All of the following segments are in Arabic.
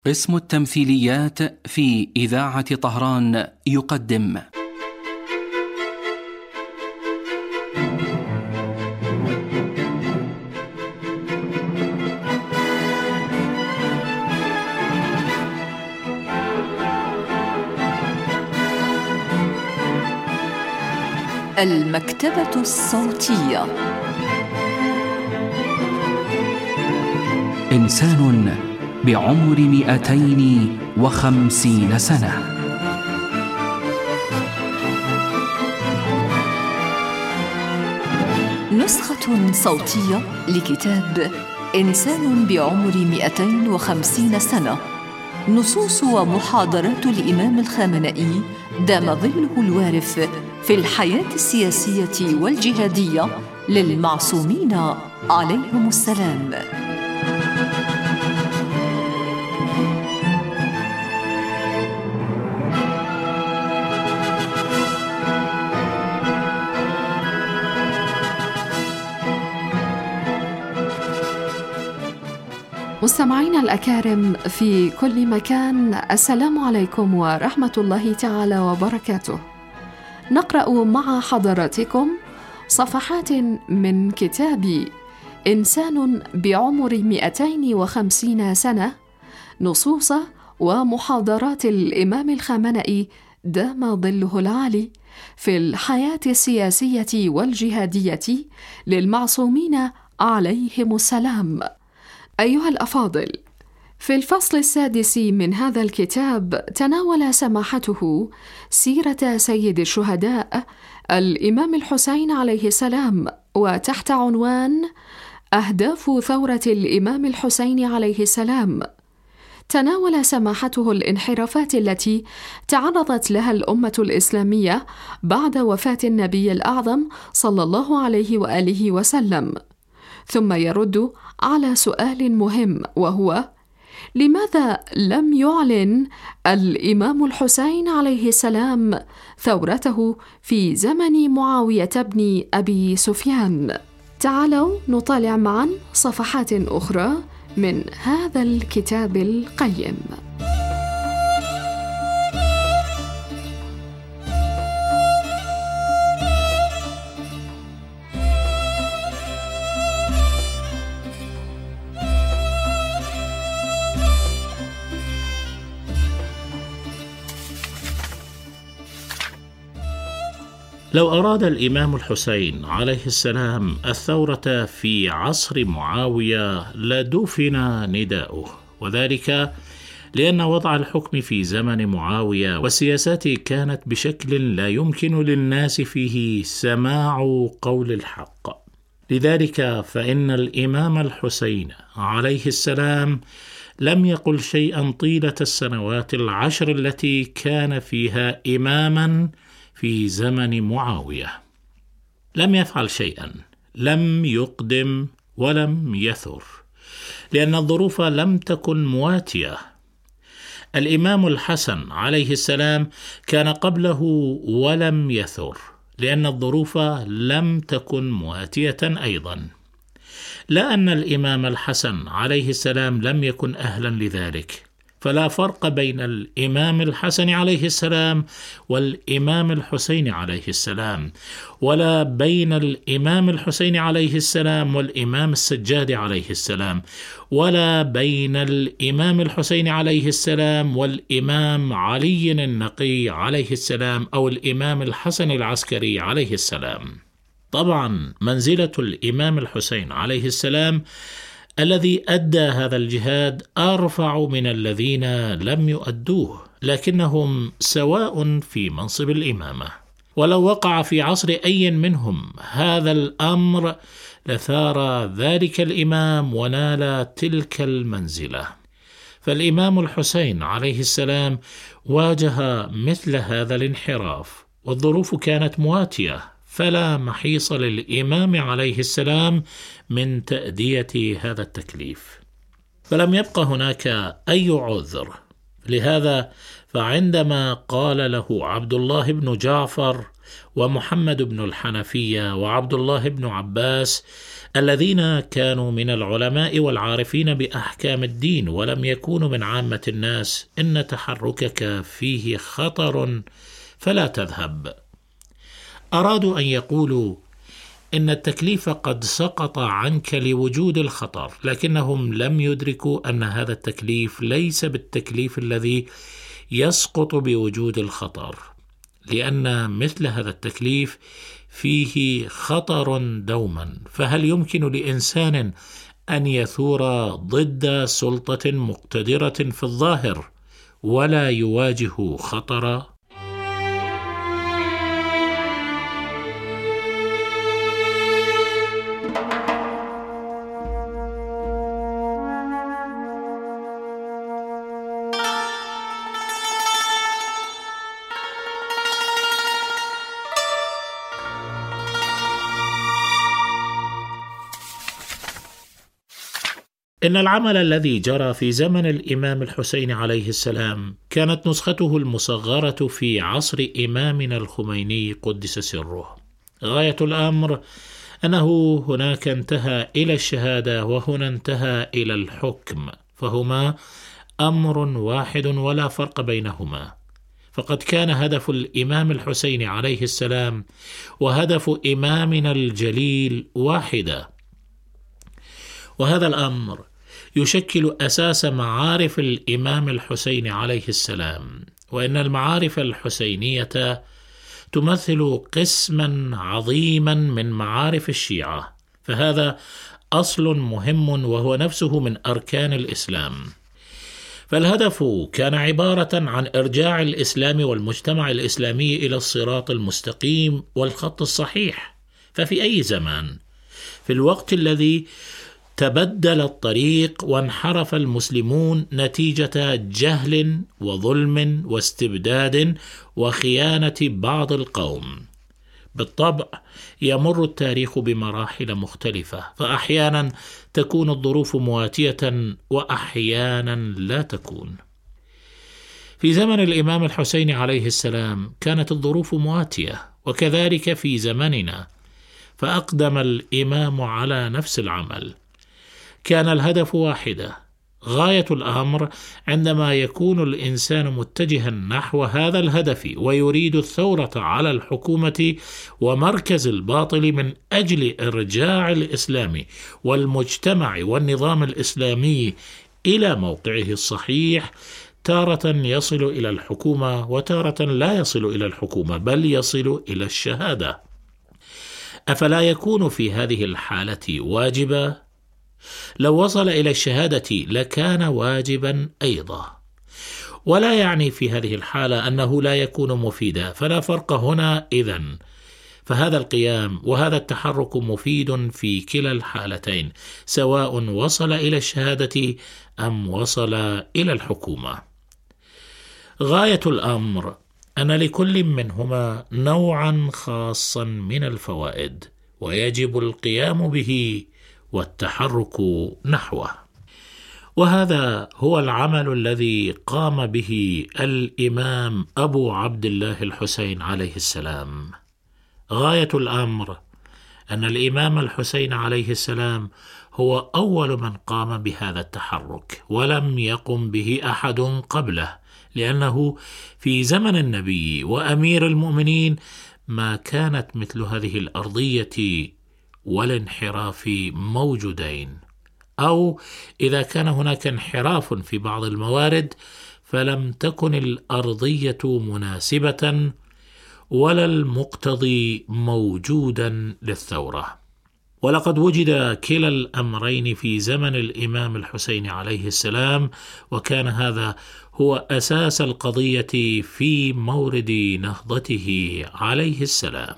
قسم التمثيليات في إذاعة طهران يقدم المكتبة الصوتية. إنسان بعمر 250 سنة. نسخة صوتية لكتاب إنسان بعمر 250 سنة، نصوص ومحاضرات الإمام الخامنئي دام ظله الوارف في الحياة السياسية والجهادية للمعصومين عليهم السلام. مستمعينا الأكارم في كل مكان، السلام عليكم ورحمة الله تعالى وبركاته. نقرأ مع حضراتكم صفحات من كتاب إنسان بعمر 250 سنة، نصوص ومحاضرات الإمام الخامنئي دام ظله العالي في الحياة السياسية والجهادية للمعصومين عليهم السلام. أيها الأفاضل، في الفصل السادس من هذا الكتاب تناول سماحته سيرة سيد الشهداء الإمام الحسين عليه السلام، وتحت عنوان أهداف ثورة الإمام الحسين عليه السلام تناول سماحته الانحرافات التي تعرضت لها الأمة الإسلامية بعد وفاة النبي الأعظم صلى الله عليه وآله وسلم، ثم يرد على سؤال مهم، وهو: لماذا لم يعلن الإمام الحسين عليه السلام ثورته في زمن معاوية بن أبي سفيان؟ تعالوا نطالع معا صفحات أخرى من هذا الكتاب القيم. لو أراد الإمام الحسين عليه السلام الثورة في عصر معاوية لدفن نداؤه، وذلك لأن وضع الحكم في زمن معاوية وسياساته كانت بشكل لا يمكن للناس فيه سماع قول الحق. لذلك فإن الإمام الحسين عليه السلام لم يقل شيئا طيلة السنوات 10 التي كان فيها إماما في زمن معاوية. لم يفعل شيئا، لم يقدم ولم يثر، لأن الظروف لم تكن مواتية. الإمام الحسن عليه السلام كان قبله ولم يثر، لأن الظروف لم تكن مواتية أيضا. لا أن الإمام الحسن عليه السلام لم يكن أهلا لذلك، فلا فرق بين الإمام الحسن عليه السلام والإمام الحسين عليه السلام، ولا بين الإمام الحسين عليه السلام والإمام السجاد عليه السلام، ولا بين الإمام الحسين عليه السلام والإمام علي النقي عليه السلام أو الإمام الحسن العسكري عليه السلام. طبعا منزلة الإمام الحسين عليه السلام الذي أدى هذا الجهاد أرفع من الذين لم يؤدوه، لكنهم سواء في منصب الإمامة، ولو وقع في عصر أي منهم هذا الأمر لثار ذلك الإمام ونال تلك المنزلة. فالإمام الحسين عليه السلام واجه مثل هذا الانحراف، والظروف كانت مواتية، فلا محيص للإمام عليه السلام من تأدية هذا التكليف، فلم يبق هناك أي عذر. لهذا فعندما قال له عبد الله بن جعفر ومحمد بن الحنفية وعبد الله بن عباس، الذين كانوا من العلماء والعارفين بأحكام الدين ولم يكونوا من عامة الناس: إن تحركك فيه خطر فلا تذهب. أرادوا أن يقولوا إن التكليف قد سقط عنك لوجود الخطر، لكنهم لم يدركوا أن هذا التكليف ليس بالتكليف الذي يسقط بوجود الخطر، لأن مثل هذا التكليف فيه خطر دوما. فهل يمكن لإنسان أن يثور ضد سلطة مقتدرة في الظاهر ولا يواجه خطرا؟ إن العمل الذي جرى في زمن الإمام الحسين عليه السلام كانت نسخته المصغرة في عصر إمامنا الخميني قدس سره. غاية الأمر أنه هناك انتهى إلى الشهادة وهنا انتهى إلى الحكم، فهما أمر واحد ولا فرق بينهما. فقد كان هدف الإمام الحسين عليه السلام وهدف إمامنا الجليل واحدة، وهذا الأمر يشكل أساس معارف الإمام الحسين عليه السلام. وإن المعارف الحسينية تمثل قسما عظيما من معارف الشيعة، فهذا أصل مهم وهو نفسه من أركان الإسلام. فالهدف كان عبارة عن إرجاع الإسلام والمجتمع الإسلامي إلى الصراط المستقيم والخط الصحيح. ففي أي زمان، في الوقت الذي تبدل الطريق وانحرف المسلمون نتيجة جهل وظلم واستبداد وخيانة بعض القوم، بالطبع يمر التاريخ بمراحل مختلفة، فأحيانا تكون الظروف مواتية وأحيانا لا تكون. في زمن الإمام الحسين عليه السلام كانت الظروف مواتية، وكذلك في زمننا، فأقدم الإمام على نفس العمل. كان الهدف واحدة. غاية الأمر عندما يكون الإنسان متجها نحو هذا الهدف ويريد الثورة على الحكومة ومركز الباطل من أجل إرجاع الإسلام والمجتمع والنظام الإسلامي إلى موقعه الصحيح، تارة يصل إلى الحكومة وتارة لا يصل إلى الحكومة بل يصل إلى الشهادة. أفلا يكون في هذه الحالة واجبا؟ لو وصل إلى الشهادة لكان واجبا أيضا، ولا يعني في هذه الحالة أنه لا يكون مفيدا، فلا فرق هنا إذن. فهذا القيام وهذا التحرك مفيد في كلا الحالتين، سواء وصل إلى الشهادة أم وصل إلى الحكومة. غاية الأمر أن لكل منهما نوعا خاصا من الفوائد، ويجب القيام به والتحرك نحوه. وهذا هو العمل الذي قام به الإمام أبو عبد الله الحسين عليه السلام. غاية الأمر أن الإمام الحسين عليه السلام هو أول من قام بهذا التحرك، ولم يقم به أحد قبله، لأنه في زمن النبي وأمير المؤمنين ما كانت مثل هذه الأرضية والانحراف موجودين، أو إذا كان هناك انحراف في بعض الموارد فلم تكن الأرضية مناسبة ولا المقتضي موجودا للثورة. ولقد وجد كلا الأمرين في زمن الإمام الحسين عليه السلام، وكان هذا هو أساس القضية في مورد نهضته عليه السلام.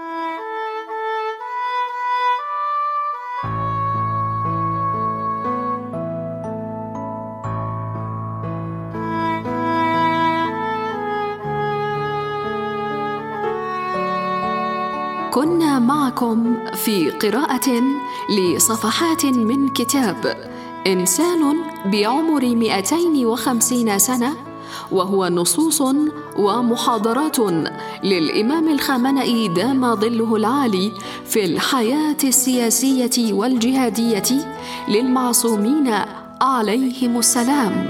كنا معكم في قراءة لصفحات من كتاب إنسان بعمر 250 سنة وهو نصوص ومحاضرات للإمام الخامنئي دام ظله العالي في الحياة السياسية والجهادية للمعصومين عليهم السلام.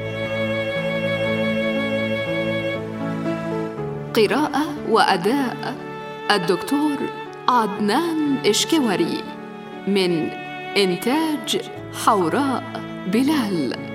قراءة وأداء الدكتور عدنان إشكوري، من إنتاج حوراء بلال.